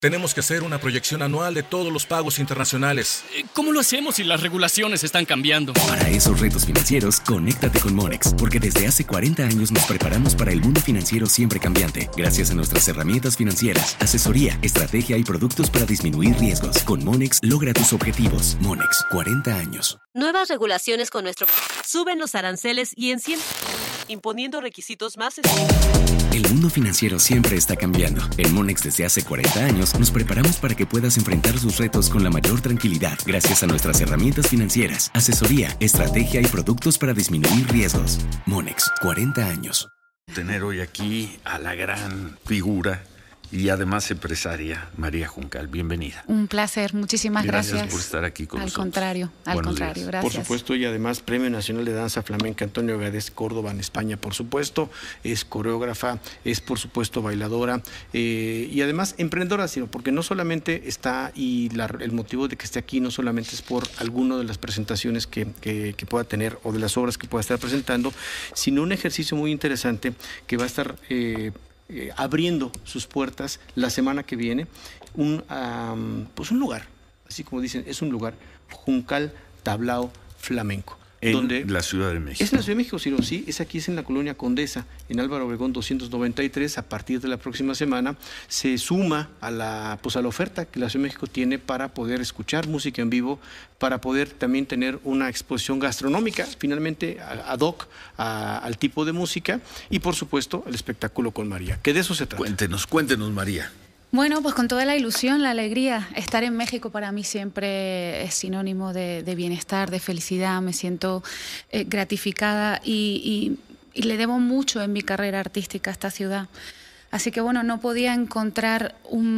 Tenemos que hacer una proyección anual de todos los pagos internacionales. ¿Cómo lo hacemos si las regulaciones están cambiando? Para esos retos financieros, conéctate con Monex, porque desde hace 40 años nos preparamos para el mundo financiero siempre cambiante, gracias a nuestras herramientas financieras, asesoría, estrategia y productos para disminuir riesgos. Con Monex, logra tus objetivos. Monex, 40 años. Nuevas regulaciones con nuestro... Suben los aranceles y imponiendo requisitos más estrictos. El mundo financiero siempre está cambiando. En Monex desde hace 40 años nos preparamos para que puedas enfrentar sus retos con la mayor tranquilidad, gracias a nuestras herramientas financieras, asesoría, estrategia y productos para disminuir riesgos. Monex, 40 años. Tener hoy aquí a la gran figura y además empresaria, María Juncal. Bienvenida. Un placer, muchísimas gracias. Gracias por estar aquí con nosotros. Al contrario, gracias. Por supuesto, y además Premio Nacional de Danza Flamenca Antonio Gades Córdoba en España, por supuesto, es coreógrafa, es por supuesto bailadora y además emprendedora, sino porque no solamente está, el motivo de que esté aquí no solamente es por alguna de las presentaciones que pueda tener o de las obras que pueda estar presentando, sino un ejercicio muy interesante que va a estar abriendo sus puertas la semana que viene, un lugar, así como dicen, es un lugar, Juncal Tablao Flamenco. En la Ciudad de México. Es en la Ciudad de México, sí, es en la Colonia Condesa, en Álvaro Obregón 293. A partir de la próxima semana se suma a la oferta que la Ciudad de México tiene para poder escuchar música en vivo, para poder también tener una exposición gastronómica, finalmente ad hoc al tipo de música, y por supuesto el espectáculo con María, que de eso se trata. Cuéntenos, María. Bueno, pues con toda la ilusión, la alegría. Estar en México para mí siempre es sinónimo de bienestar, de felicidad. Me siento gratificada y le debo mucho en mi carrera artística a esta ciudad. Así que bueno, no podía encontrar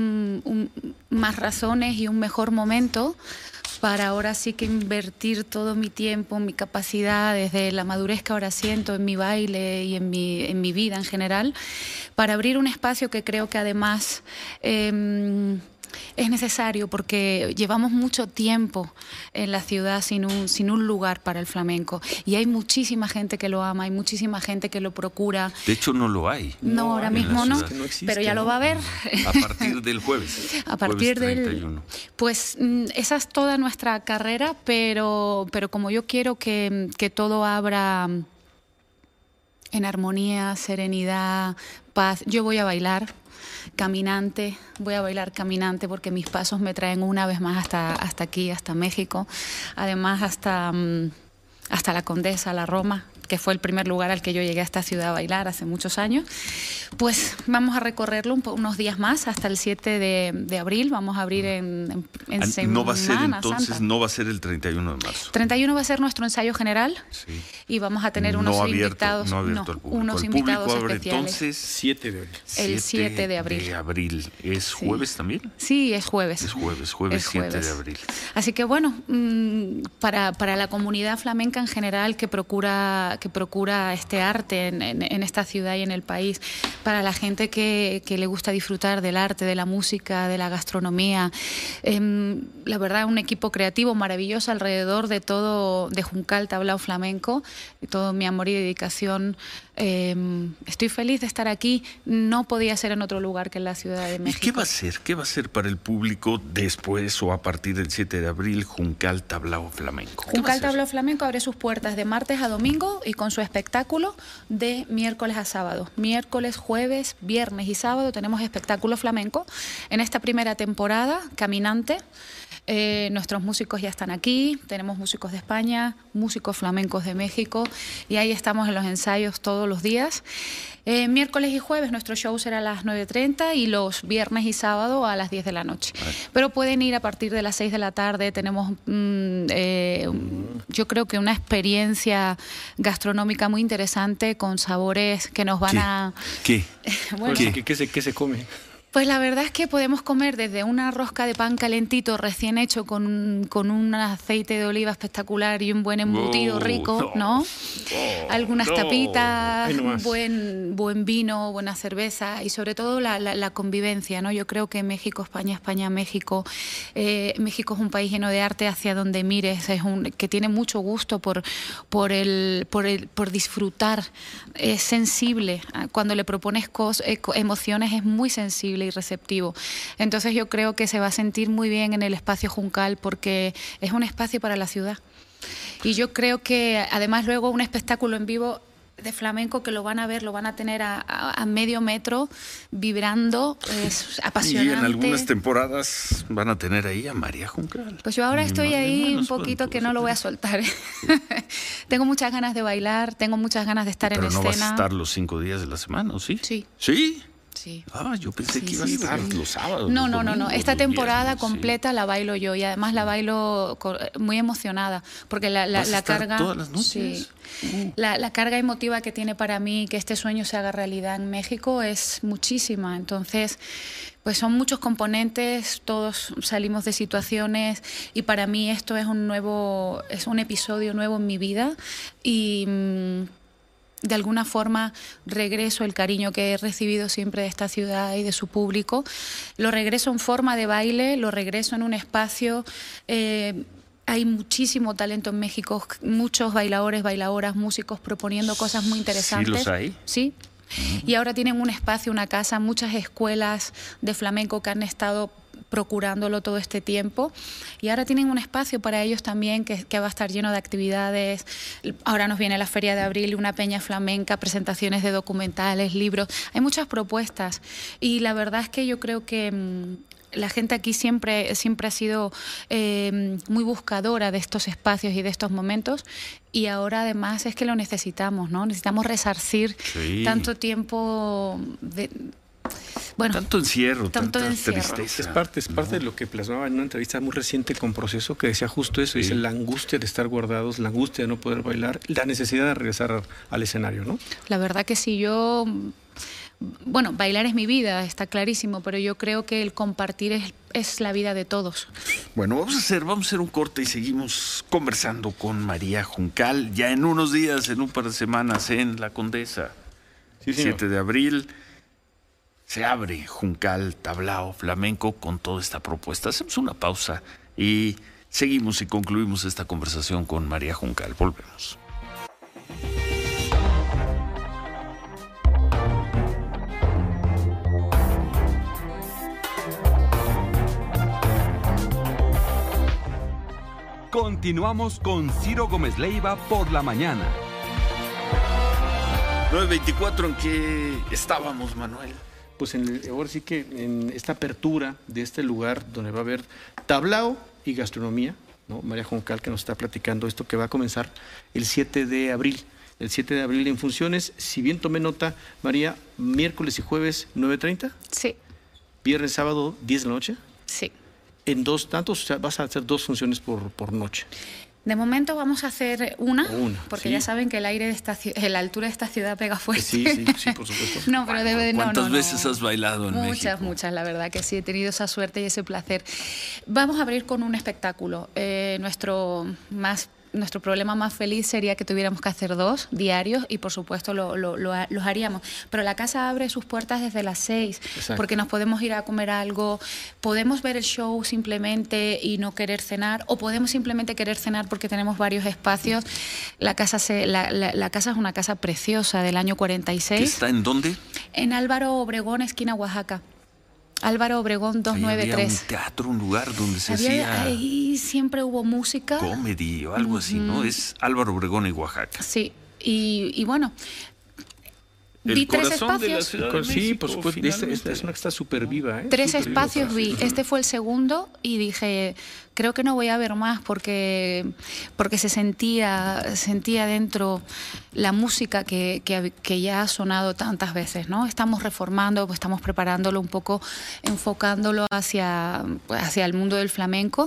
más razones y un mejor momento para ahora sí que invertir todo mi tiempo, mi capacidad, desde la madurez que ahora siento en mi baile y en mi vida en general, para abrir un espacio que creo que además es necesario, porque llevamos mucho tiempo en la ciudad sin un lugar para el flamenco, y hay muchísima gente que lo ama, hay muchísima gente que lo procura. De hecho no lo hay. No, ahora mismo no, existe, pero ya lo va a haber. A partir del jueves. A partir jueves del 31. Pues esa es toda nuestra carrera, pero como yo quiero que todo abra en armonía, serenidad, paz, yo voy a bailar caminante, porque mis pasos me traen una vez más hasta aquí, hasta México, además hasta la Condesa, la Roma, que fue el primer lugar al que yo llegué a esta ciudad a bailar hace muchos años. Pues vamos a recorrerlo unos días más, hasta el 7 de abril, vamos a abrir en Semana no va a ser entonces, Santa. No va a ser el 31 de marzo. 31 va a ser nuestro ensayo general, sí. Y vamos a tener unos invitados, unos invitados especiales. Entonces, 7 de abril. El 7 de abril. ¿Es jueves también? Sí, es jueves. Es jueves 7 de abril. Así que bueno, para la comunidad flamenca en general que procura este arte en esta ciudad y en el país, para la gente que le gusta disfrutar del arte, de la música, de la gastronomía, la verdad, un equipo creativo maravilloso alrededor de todo, de Juncal Tablao Flamenco, y todo mi amor y dedicación. Estoy feliz de estar aquí. No podía ser en otro lugar que en la Ciudad de México. ¿Y qué va a ser para el público después o a partir del 7 de abril Juncal Tablao Flamenco? Juncal Tablao Flamenco abre sus puertas de martes a domingo y con su espectáculo de miércoles a sábado. Miércoles, jueves, viernes y sábado tenemos espectáculo flamenco. En esta primera temporada, caminante, nuestros músicos ya están aquí, tenemos músicos de España, músicos flamencos de México, y ahí estamos en los ensayos todos los días. Miércoles y jueves nuestro show será a las 9:30 y los viernes y sábado a las 10 de la noche. Pero pueden ir a partir de las 6 de la tarde. Tenemos yo creo que una experiencia gastronómica muy interesante, con sabores que nos van a... ¿Qué? Bueno, ¿Qué se come? Pues la verdad es que podemos comer desde una rosca de pan calentito recién hecho con un aceite de oliva espectacular y un buen embutido rico, ¿no? Algunas tapitas, buen vino, buena cerveza y sobre todo la convivencia, ¿no? Yo creo que México, España, México, México es un país lleno de arte hacia donde mires, que tiene mucho gusto por disfrutar, es sensible. Cuando le propones emociones es muy sensible. amable y receptivo. Entonces yo creo que se va a sentir muy bien en el espacio Juncal porque es un espacio para la ciudad. Y yo creo que además luego un espectáculo en vivo de flamenco que lo van a ver, lo van a tener a medio metro vibrando, es apasionante. Y en algunas temporadas van a tener ahí a María Juncal. Pues yo ahora estoy ahí un poquito que no lo voy a soltar. Tengo muchas ganas de bailar, tengo muchas ganas de estar en escena. Pero no vas a estar los 5 días de la semana, ¿o sí? Sí. ¿Sí? Sí. Ah, yo pensé que iba a estar los sábados. No. los domingos, Esta los temporada viernes, completa la bailo yo y además la bailo muy emocionada porque ¿Vas a la estar carga. todas las noches? Sí. La carga emotiva que tiene para mí que este sueño se haga realidad en México es muchísima. Entonces, pues son muchos componentes, todos salimos de situaciones y para mí esto es un episodio nuevo en mi vida y de alguna forma regreso el cariño que he recibido siempre de esta ciudad y de su público. Lo regreso en forma de baile, lo regreso en un espacio. Hay muchísimo talento en México, muchos bailadores, bailadoras, músicos proponiendo cosas muy interesantes. ¿Sí los hay? Sí. Y ahora tienen un espacio, una casa, muchas escuelas de flamenco que han estado procurándolo todo este tiempo y ahora tienen un espacio para ellos también que va a estar lleno de actividades. Ahora nos viene la Feria de Abril, una peña flamenca, presentaciones de documentales, libros, hay muchas propuestas y la verdad es que yo creo que la gente aquí siempre ha sido muy buscadora de estos espacios y de estos momentos y ahora además es que lo necesitamos, ¿no? Necesitamos resarcir tanto tiempo de... Bueno, tanto encierro, tanta encierro. tristeza. Es parte de lo que plasmaba en una entrevista muy reciente con Proceso, que decía justo eso, dice la angustia de estar guardados, la angustia de no poder bailar, la necesidad de regresar al escenario, ¿no? La verdad que sí, bueno, bailar es mi vida, está clarísimo, pero yo creo que el compartir es la vida de todos. Bueno, vamos a hacer un corte y seguimos conversando con María Juncal, ya en unos días, en un par de semanas, en La Condesa. Sí, señor. 7 de abril. Se abre Juncal, Tablao, Flamenco con toda esta propuesta. Hacemos una pausa y seguimos y concluimos esta conversación con María Juncal. Volvemos. Continuamos con Ciro Gómez Leiva por la mañana. 9:24, ¿en qué estábamos, Manuel? Pues ahora sí que en esta apertura de este lugar donde va a haber tablao y gastronomía, ¿no? María Juncal que nos está platicando esto que va a comenzar el 7 de abril. El 7 de abril en funciones, si bien tomé nota, María, miércoles y jueves 9:30. Sí. Viernes, sábado 10 de la noche. Sí. En dos tantos, o sea, vas a hacer 2 funciones por noche. De momento vamos a hacer una porque sí. ya saben que la altura de esta ciudad pega fuerte. Sí, por supuesto. No, pero ¿Cuántas veces has bailado en México? Muchas, la verdad que sí, he tenido esa suerte y ese placer. Vamos a abrir con un espectáculo. Nuestro problema más feliz sería que tuviéramos que hacer 2 diarios y por supuesto los haríamos. Pero la casa abre sus puertas desde las 6 porque nos podemos ir a comer algo, podemos ver el show simplemente y no querer cenar o podemos simplemente querer cenar porque tenemos varios espacios. La casa es una casa preciosa del año 46. ¿Que está en dónde? En Álvaro Obregón, esquina Oaxaca. Álvaro Obregón 293. Había un teatro, un lugar donde se hacía... Ahí siempre hubo música. Comedy o algo así, ¿no? Es Álvaro Obregón y Oaxaca. Sí, y bueno... El corazón de la Ciudad de México. Sí, por supuesto. Es una que está súper viva. 3 espacios vi. Este fue el segundo y dije, creo que no voy a ver más porque se sentía dentro la música que ya ha sonado tantas veces, ¿no? Estamos reformando, pues estamos preparándolo un poco, enfocándolo hacia el mundo del flamenco.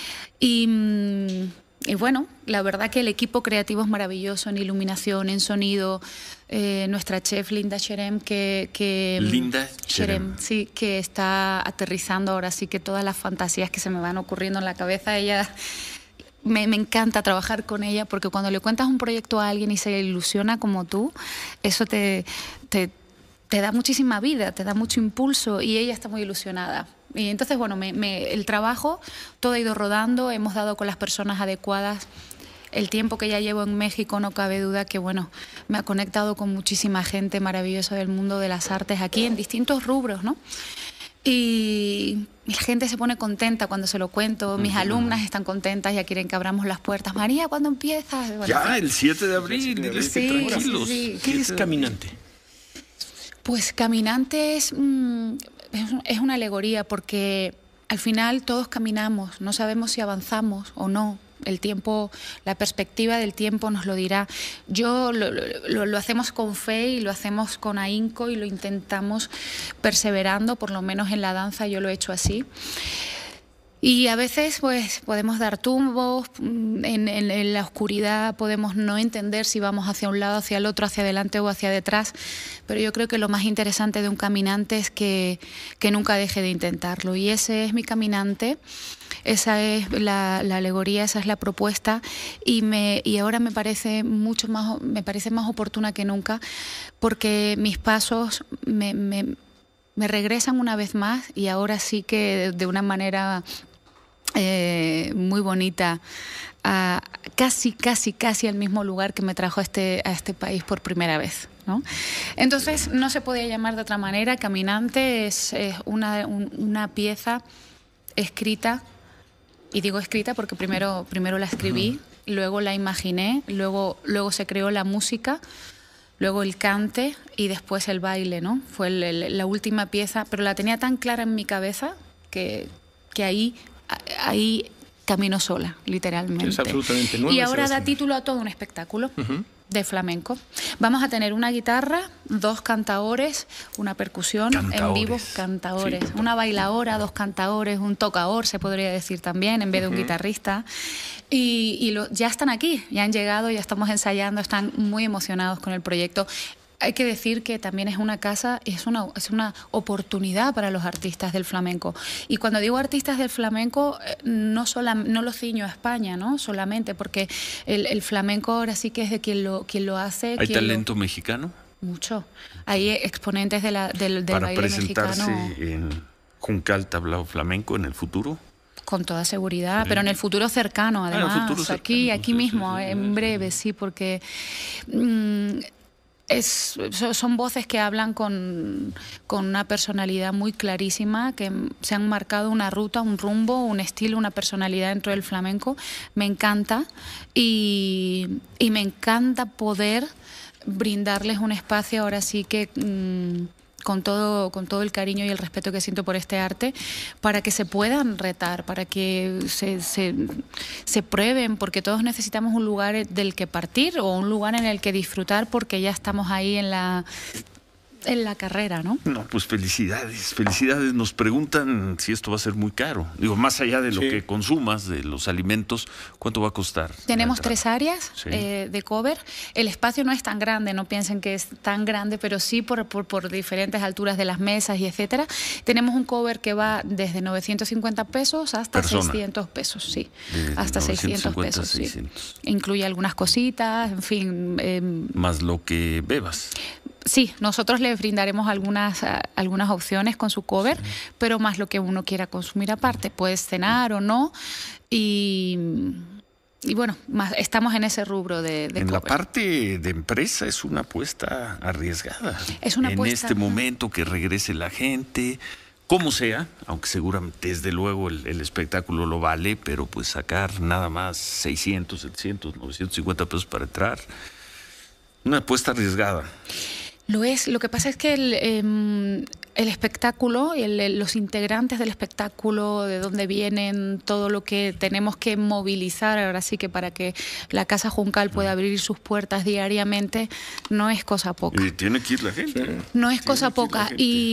Y bueno, la verdad que el equipo creativo es maravilloso en iluminación, en sonido. Nuestra chef Linda Sherem, Linda Sherem, sí, que está aterrizando ahora sí que todas las fantasías que se me van ocurriendo en la cabeza. Ella me encanta trabajar con ella porque cuando le cuentas un proyecto a alguien y se ilusiona como tú, eso te da muchísima vida, te da mucho impulso y ella está muy ilusionada. Y entonces, bueno, el trabajo, todo ha ido rodando, hemos dado con las personas adecuadas. El tiempo que ya llevo en México no cabe duda que, bueno, me ha conectado con muchísima gente maravillosa del mundo de las artes aquí en distintos rubros, ¿no? Y la gente se pone contenta cuando se lo cuento. Mis alumnas están contentas, ya quieren que abramos las puertas. María, ¿cuándo empiezas? Bueno, ya, el 7 de abril. Sí, Tranquilos. sí. ¿Qué es Caminante? Pues Caminante es una alegoría, porque al final todos caminamos, no sabemos si avanzamos o no. El tiempo, la perspectiva del tiempo nos lo dirá. Yo lo hacemos con fe y lo hacemos con ahínco y lo intentamos perseverando, por lo menos en la danza yo lo he hecho así. Y a veces pues podemos dar tumbos, en la oscuridad podemos no entender si vamos hacia un lado, hacia el otro, hacia adelante o hacia detrás, pero yo creo que lo más interesante de un caminante es que nunca deje de intentarlo, y ese es mi caminante. Esa es la alegoría, esa es la propuesta, y ahora me parece más oportuna que nunca, porque mis pasos me regresan una vez más, y ahora sí que de una manera muy bonita, casi al mismo lugar que me trajo a este país por primera vez, ¿no? Entonces no se podía llamar de otra manera. Caminante es una pieza escrita. Y digo escrita porque primero la escribí, luego la imaginé, luego se creó la música, luego el cante y después el baile, ¿no? Fue la última pieza, pero la tenía tan clara en mi cabeza que ahí camino sola, literalmente. Es absolutamente nuevo. Y ahora da título a todo un espectáculo. De flamenco. Vamos a tener una guitarra, 2 cantaores, una percusión en vivo, cantaores, sí, una bailaora, 2 cantaores, un tocador, se podría decir también, en vez de un guitarrista. Y ya están aquí, ya han llegado, ya estamos ensayando, están muy emocionados con el proyecto. Hay que decir que también es una casa, es una oportunidad para los artistas del flamenco. Y cuando digo artistas del flamenco, no lo ciño a España, ¿no? Solamente, porque el flamenco ahora sí que es de quien lo hace. ¿Hay talento mexicano? Mucho. Hay exponentes del baile mexicano. ¿Para presentarse en Juncal Tablao Flamenco en el futuro? Con toda seguridad, pero en el futuro cercano, además. En el futuro cercano, aquí mismo, en breve, sí, porque... son voces que hablan con una personalidad muy clarísima, que se han marcado una ruta, un rumbo, un estilo, una personalidad dentro del flamenco. Me encanta y me encanta poder brindarles un espacio ahora sí que... con todo el cariño y el respeto que siento por este arte, para que se puedan retar, para que se prueben, porque todos necesitamos un lugar del que partir o un lugar en el que disfrutar, porque ya estamos ahí en la carrera, ¿no? No, pues felicidades. Nos preguntan si esto va a ser muy caro. Digo, más allá de lo que consumas, de los alimentos, ¿cuánto va a costar? Tenemos 3 áreas de cover. El espacio no es tan grande, no piensen que es tan grande, pero sí por diferentes alturas de las mesas y etcétera. Tenemos un cover que va desde 950 pesos hasta 600 pesos, sí. Hasta 600 pesos, 600. Sí. Incluye algunas cositas, en fin. Más lo que bebas. Sí, nosotros le brindaremos algunas opciones con su cover, pero más lo que uno quiera consumir aparte. Puedes cenar o no, y bueno, estamos en ese rubro de en cover. La parte de empresa es una apuesta arriesgada. Es una apuesta. En este momento que regrese la gente, como sea, aunque seguramente desde luego el espectáculo lo vale, pero pues sacar nada más 600, 700, 950 pesos para entrar, una apuesta arriesgada. Lo es. Lo que pasa es que el espectáculo, los integrantes del espectáculo, de dónde vienen, todo lo que tenemos que movilizar ahora sí que para que la Casa Juncal pueda abrir sus puertas diariamente, no es cosa poca. Y tiene que ir la gente. Sí. No es cosa poca.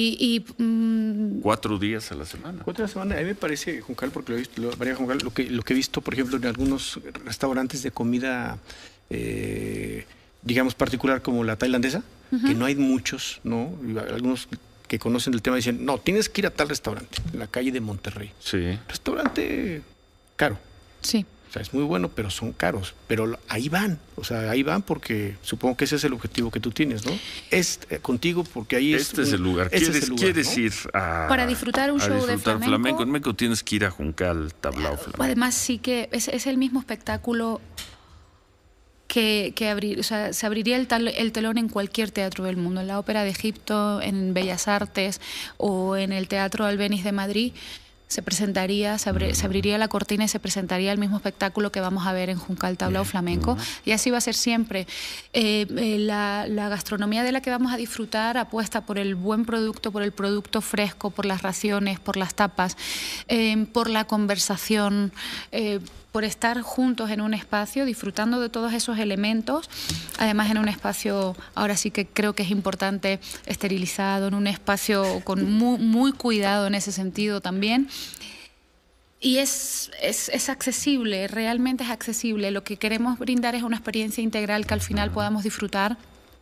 4 días a la semana. 4 días a la semana. A mí me parece, Juncal, porque lo he visto, María Juncal, lo que he visto, por ejemplo, en algunos restaurantes de comida, digamos, particular como la tailandesa, que no hay muchos, ¿no? Algunos que conocen el tema dicen, no, tienes que ir a tal restaurante, en la calle de Monterrey. Sí. Restaurante caro. Sí. O sea, es muy bueno, pero son caros. Pero ahí van, porque supongo que ese es el objetivo que tú tienes, ¿no? Es contigo porque ahí es el lugar. ¿Quieres ¿no? ir para disfrutar un show de flamenco? En México tienes que ir a Juncal Tablao Flamenco. Además, sí que es el mismo espectáculo se abriría el telón en cualquier teatro del mundo, en la Ópera de Egipto, en Bellas Artes o en el Teatro Albéniz de Madrid. Se abriría la cortina y se presentaría el mismo espectáculo que vamos a ver en Juncal Tablao Flamenco, y así va a ser siempre. La gastronomía de la que vamos a disfrutar apuesta por el buen producto, por el producto fresco, por las raciones, por las tapas, por la conversación, por estar juntos en un espacio, disfrutando de todos esos elementos, además en un espacio, ahora sí que creo que es importante, esterilizado, en un espacio con muy cuidado en ese sentido también. Y es accesible, realmente es accesible. Lo que queremos brindar es una experiencia integral que al final podamos disfrutar.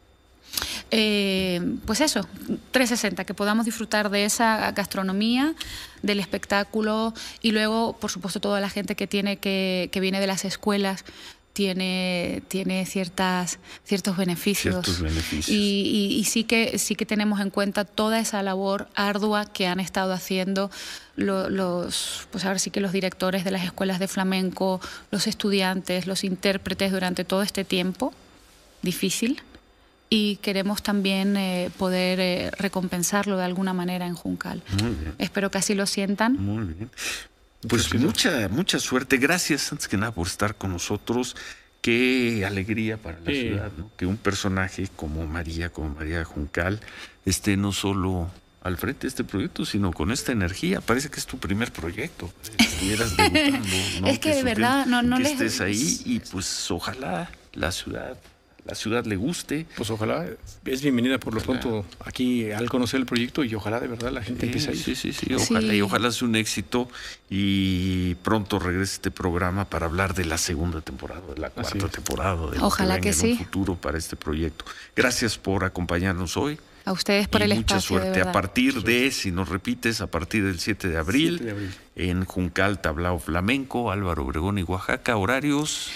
Pues eso, 360, que podamos disfrutar de esa gastronomía, del espectáculo, y luego, por supuesto, toda la gente que viene de las escuelas tiene ciertos beneficios. Y sí que tenemos en cuenta toda esa labor ardua que han estado haciendo pues ahora sí que los directores de las escuelas de flamenco, los estudiantes, los intérpretes durante todo este tiempo difícil. Y queremos también poder recompensarlo de alguna manera en Juncal. Muy bien. Espero que así lo sientan. Muy bien. Pues mucha suerte. Gracias, antes que nada, por estar con nosotros. Qué alegría para la ciudad, ¿no? Que un personaje como María Juncal esté no solo al frente de este proyecto, sino con esta energía. Parece que es tu primer proyecto. Estuvieras debutando, ¿no? Es que de verdad no les... estés ahí, y pues ojalá la ciudad le guste. Pues ojalá, es bienvenida por lo pronto aquí al conocer el proyecto, y ojalá de verdad la gente empiece a ir. Sí, ojalá, y ojalá sea un éxito y pronto regrese este programa para hablar de la segunda temporada, de la cuarta temporada, de ojalá que sí, en un futuro para este proyecto. Gracias por acompañarnos hoy. A ustedes por el espacio. Mucha suerte. A partir de, si nos repites, a partir del 7 de abril, en Juncal Tablao Flamenco, Álvaro Obregón y Oaxaca, horarios...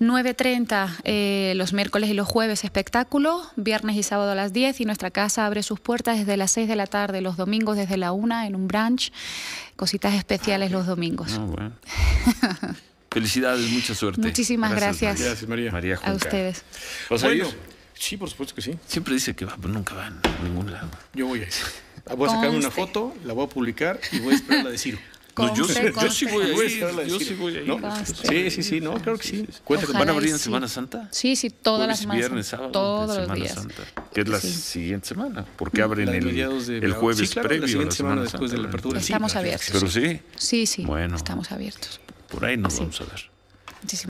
9:30 los miércoles y los jueves espectáculo, viernes y sábado a las 10, y nuestra casa abre sus puertas desde las 6 de la tarde, los domingos desde la 1 en un brunch, cositas especiales los domingos. Bueno. Felicidades, mucha suerte. Muchísimas gracias. Gracias, María. María Juncal. A ustedes. ¿Vas a ir? Sí, por supuesto que sí. Siempre dice que va, pero nunca va a ningún lado. Yo voy a ir. Voy a sacarme una foto, la voy a publicar y voy a esperar la de Ciro. Yo sí voy a ir. Yo sí voy a ir. ¿No? Sí, no, claro que sí. ¿Van a abrir en Semana Santa? Sí, todas las semanas. Viernes, sábado, todos los días. Santa, que es la siguiente semana, porque abren el jueves previo. La siguiente semana después de la apertura. Estamos abiertos. Pero sí. Sí. Bueno. Estamos abiertos. Por ahí nos vamos a ver. Muchísimas